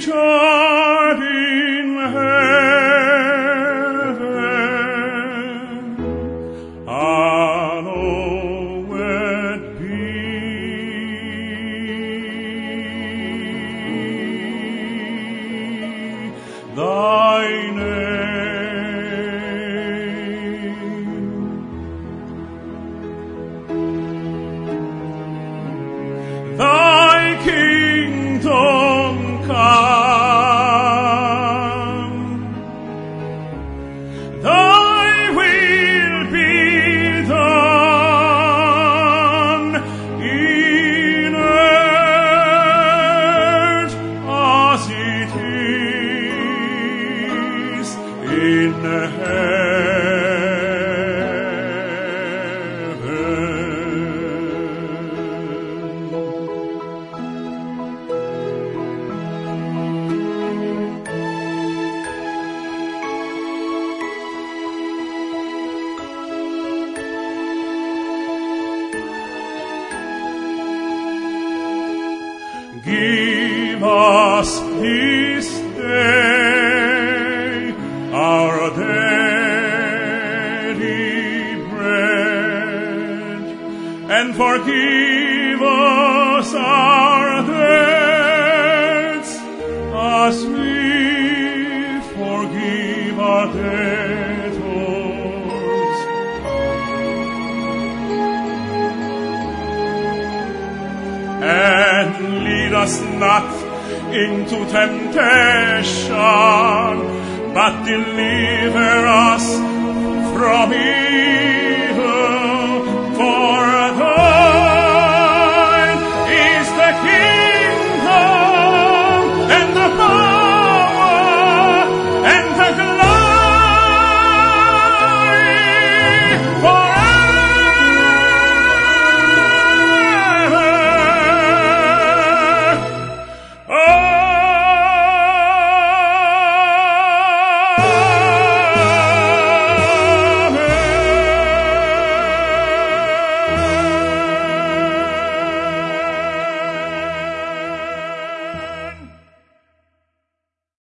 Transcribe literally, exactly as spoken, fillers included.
which art in heaven, hallowed be thy name. Thy kingdom come, thy will be done in earth as it is in heaven. Give us this day our daily bread, and forgive us our debts as we forgive our debtors. And lead us not into temptation, but deliver us from evil.